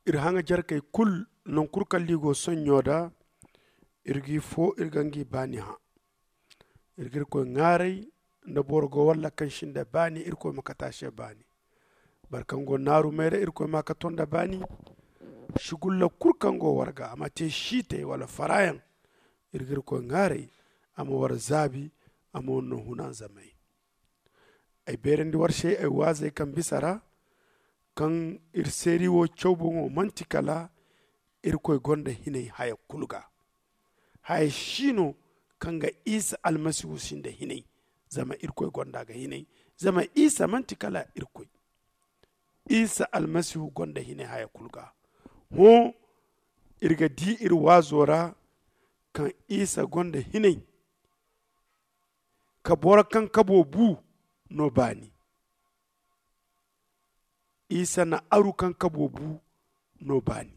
hanga jarkay kul non kurkal ligo sonyoda irgi fo irgangi bani ha irgir ko ngaray nda borgo walla kan shinda bani irko makatashe bani barkango naru mere irko makatonda bani shugulla kurkango warga ama te shite wala farayan irgir ko ngaray ama war zabi ama wonno hunan zamai ay berendi warshe ay wazay kan bisara kan irseri wo chawbungo mantikala irkoy gonda hinay haya kulga haya shino kanga isa almasihu sinde hinay zama irkoy gonda ga hinay zama isa mantikala irkoy isa almasihu gonda hinay haya kulga ho irga di irwazora kan isa gonda hinay ka bora kan kabo bu no bani isa na aru kan kabobu no bani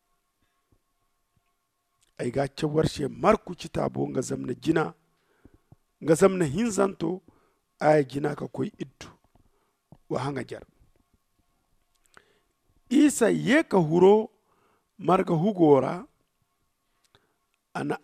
ay ga cewarshe marku citabo nga zamna jina nga zamna hinzanto ay jina ka koy iddu wa hanga jar isa yeka huro marga hugora ana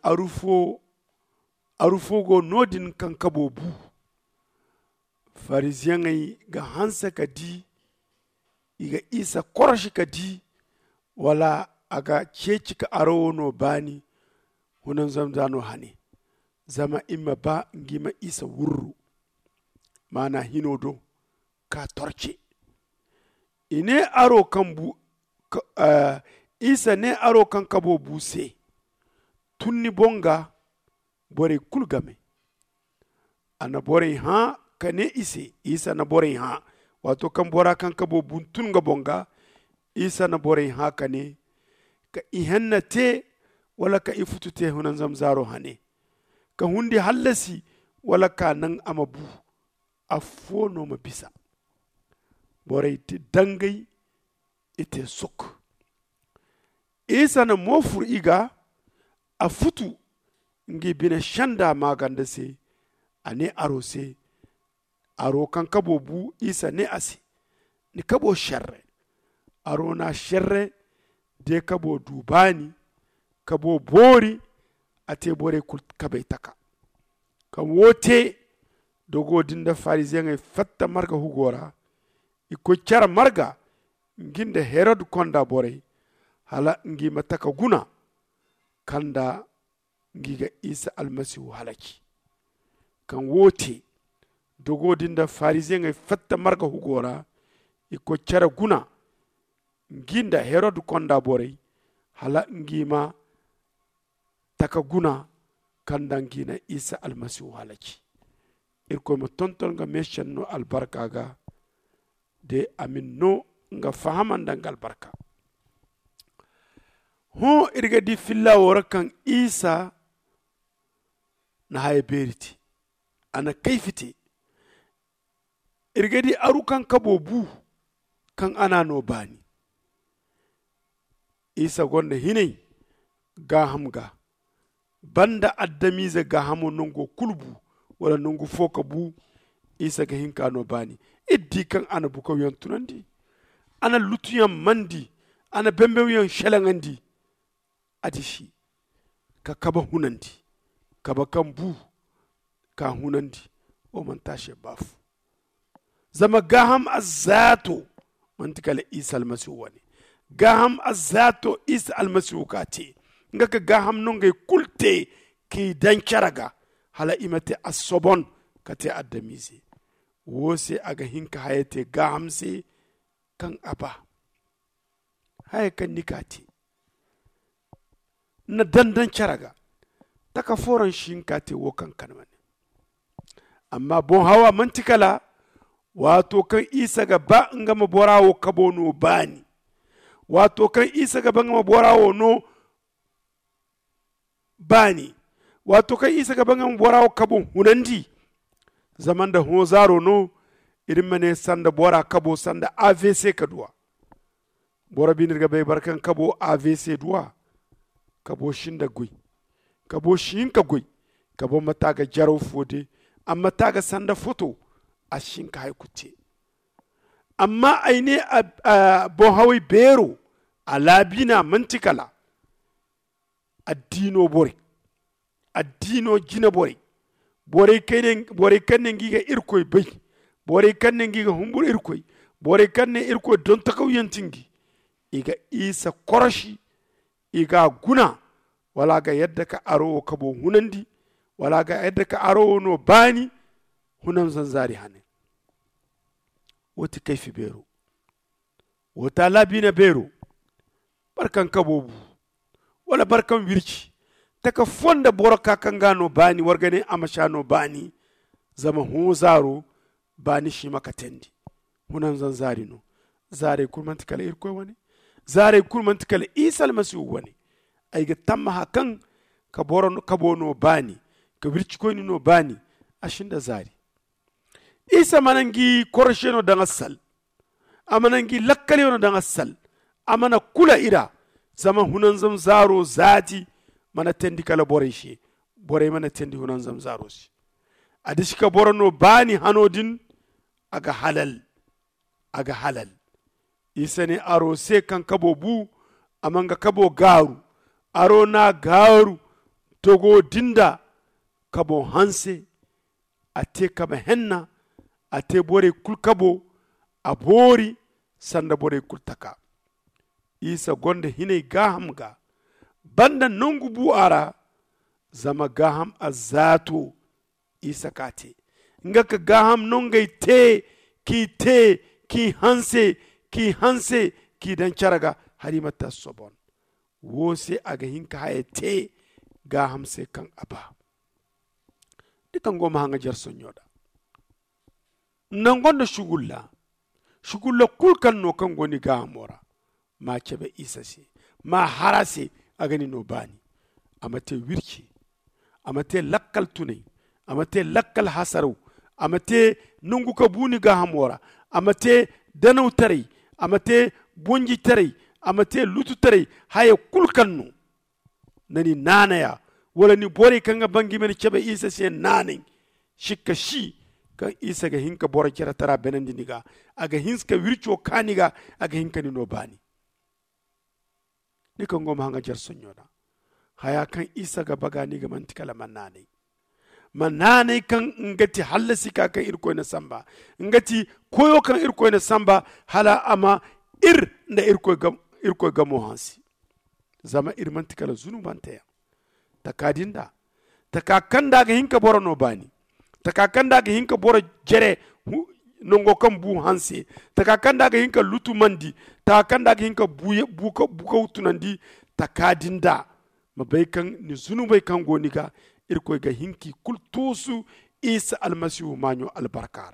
arufo go nodin kan kabobu farisien ay ga hansa kadi iga isa koroshi kadi wala aga ceci ka arowono bani hunan zamzano hane zama imma ba ngima isa wurru mana hinodo ka torce ine aro kambu isa ne aro kan kabo buse tunni bonga bore kulgame ana bore ha kane ise isa na bore ha wato kan bora kan kabo buntun ga bonga isa na bore ha kane ka ihanna te wala ka ifutute hunan zamzaro hane ka hundi hallasi wala ka nan amabu afono mabisa bore ti dangai ite suk isa na mofur iga afutu ngi bina shanda maganda se ane arose aro kan kabo bu isa ne asi ni kabo sharre aro na sharre de kabo dubani kabo bori ate bore kul kabe taka kan wote dogo dinda farisien ay fatta marga hugora iko cara marga nginde herod konda bore hala ngi mataka guna kanda ngiga isa almasihu halaki kan wote dogodinda farisien ay fatta marga hugora iko cara guna nginda herod konda bore hala ngima taka guna kanda ngina isa almasihu halaki irko mo tonton nga meshan no albarka ga de amin no nga fahamanda ngal barka ho irga di filla wora kan isa na haye beriti ana kaifiti irgadi arukan kabobu kan ana no bani isa gonda hinai gaham ga banda addamiza gahamu nungo kulbu wala nungu foka bu isa ga hinka no bani iddi kan ana buka yontunandi ana lutuyan mandi ana bembewiyan shalangandi adishi ka kaba hunandi kaba kan bu ka hunandi o man tashe bafu zama gaham azzato mantikala isa almasihu wani gaham azzato isa almasihu kati ngaka gaham nonge kulte ki dancharaga hala imate asobon kate addamize wose aga hinka hayete gaham se kan aba haye kan nikati na dandan charaga taka foran shinkate wo kan kanmane amma bon hawa mantikala wato kan isa ga ba ngama borawo kabono bani wato kan isa ga ba ngama borawo no bani wato kan isa ga ba ngama borawo kabon hunandi zaman da hozaro no irin mane sanda bora kabo sanda AVC kadua bora binirga bai barkan kabo AVC duwa kabo shinda gui kabo shinka gui kabo mataga jaro fode amma taga sanda foto a shinka haikuce amma aine bon hawi bero alabina mantikala addino bore addino jina bore bore kanne giga irkoy bay bore kanne giga humbur irkoy bore kanne irkoy don takawyantingi iga isa koroshi iga guna wala ga yadda ka aro kabo hunandi wala ga yadda ka aro no bani hunan zanzari hane wati kaifi bero wata labina bero barkan kabobu wala barkan wirki taka fonda boraka kangano bani wargane amashano bani zama hu zaro bani shi maka tendi hunan zanzari no zare kulmanti kala irkoy wani zare kulmanti kala isal masiu wani ay ga tamma hakan ka boron kabono bani ka wirki koyni no bani ashinda zari isa manangi korsheno danga sal amanangi lakkale no danga sal amana kula ira zama hunan zam zaro zati mana tendi kala bore shi bore mana tendi hunan zam zaro shi adishika borono bani hanodin aga halal isa ne aro se kan kabo bu amanga kabo garu aro na garu togo dinda kabo hanse ate kaba henna ate bore kul kabo a bori sanda bore kul taka isa gonde hine gaham ga banda nongu bu ara zama gaham azato isa kate ngaka gaham nongay te ki hanse ki dan charaga harimata sobon wose aga hinka haye te gaham se kan aba dikan goma hanga jarso nyoda nangonda shugulla kulkan no kan goni gahamora ma kebe isa se ma harase agani no bani amate wirki amate lakkal tunai amate lakkal hasaru amate nungu ka buni gahamora amate danau tarai amate bonji tarai amate lutu tarai haye kulkan no nani nanaya wala ni bore kanga bangi men kebe isa se nanin shikka shi kan isa ga hinka bora kira tara benandi niga aga hinska wircho kaniga aga hinka ni no bani ni kan goma hanga jar sonyoda haya kan isa ga baga ni ga mantikala manane kan ngati halasi ka kan irko na samba ngati koyo kan irko na samba hala ama nda irko ga mohansi zama mantikala zunubanta ya takadinda takakanda ga hinka bora no bani takakanda ga hinka bora jere nongo kan bu hanse takakanda ga hinka lutu mandi takakanda ga hinka buka utunandi takadinda mabai kan ni zunubai kan goniga irko ga hinki kultusu isa almasihu manyo albarkara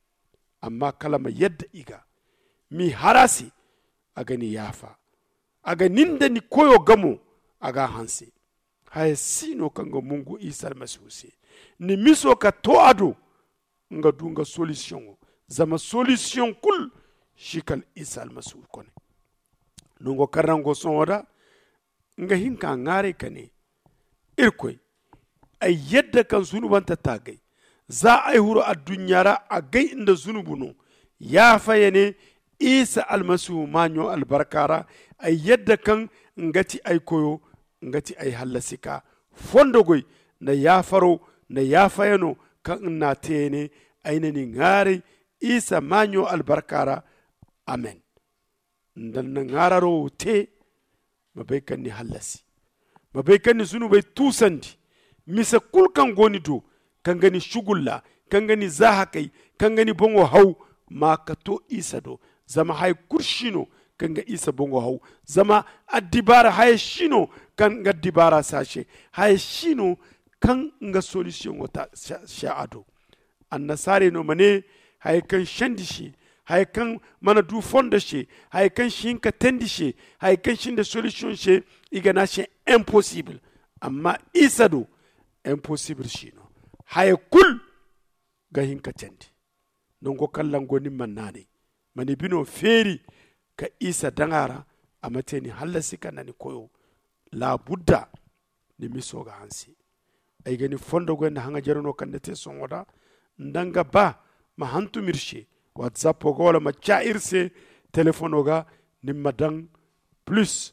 amma kalama yadda iga mi harasi aga ni yafa aga ninda ni koyo gamo aga hanse haya sino kanga mungu isa almasihu se ni miso ka to ado nga dunga solution zama solution kul shikal isa almasihu kone nungo karango sonda nga hinka ngare kane irkoy ay yadda kan zunubanta tagai za a yi huru a dunyara a gai inda zunubu no ya fayane isa almasihu manyo albarkara ay yadda kan ngati ay koyo ngati ay hallasika fondogoy na ya faro na ya fayano kan na tene aina ni ngare isa manyo albarkara amen ndan na ngararo te mabai kan ni hallasi mabai kan ni zunubai tusandi misa kulkan goni do kan gani shugulla kan gani zahakai kan gani bongo hau ma ka to isa do zama hay kurshino kan ga isa bongo hau zama addibara hay shino kan ga dibara sashe hay shino kan nga solution wata sha'ado annasare no mane hay kan shandishi hay kan mana du fonda she hay kan shinka tendishe hay kan shinda solution she igana she impossible amma isa do impossible shino hay kul ga hinka tendi nongo kallango ni manane mani bino feri ka isa dangara amateni halasi kanani koyo la budda ni misoga hansi ay gani fondo gonda hanga jaruno kandete songoda ndanga ba ma hantu mirshe whatsapp ko wala ma chairse telefono ga nimma dang plus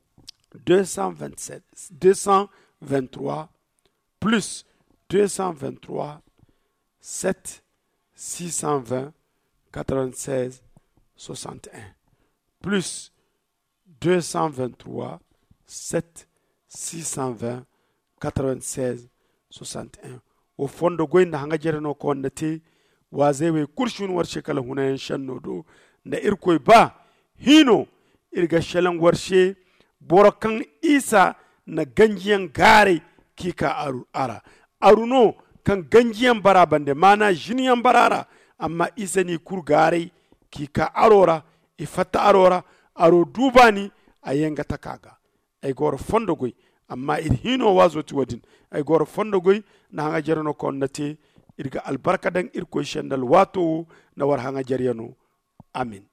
223 plus 223 7 620 96 61 plus 223 7 620 96 61 o fondo goynda hanga jereno ko wonnate wazewe kurshun warshe kala hunayen shanno do da irkoy ba hino irga shalan warshe borokan isa na ganjiyan gare kika ara aruno kan ganjiyan bara bande mana jiniyan barara amma isa ni kur gare kika arora ifata arora aro dubani ayenga takaga ay gor fondo goy amma ir hino wazo ti wadin ay gor fondo goy na hanga jereno ko nate irga albarka dan irko shendal wato na war hanga jereno amin